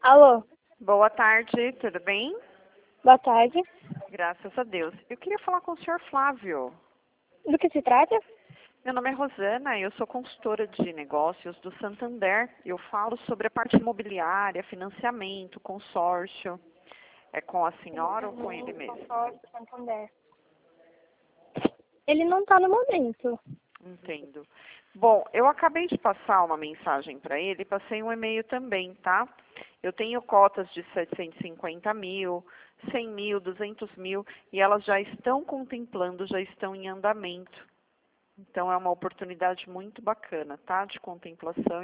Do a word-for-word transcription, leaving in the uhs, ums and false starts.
Alô, Boa tarde, tudo bem? boa tarde. Graças a Deus. Eu queria falar com o senhor Flávio. Do que se trata? Meu nome é Rosana e eu sou consultora de negócios do Santander. Eu falo sobre a parte imobiliária, financiamento, consórcio. É com a senhora ou com ele mesmo? Consórcio Santander. Ele não está no momento. Entendo. Bom, eu acabei de passar uma mensagem para ele, passei um e-mail também, tá? Eu tenho cotas de setecentos e cinquenta mil, cem mil, duzentos mil, e elas já estão contemplando, já estão em andamento. Então, é uma oportunidade muito bacana, tá? De contemplação.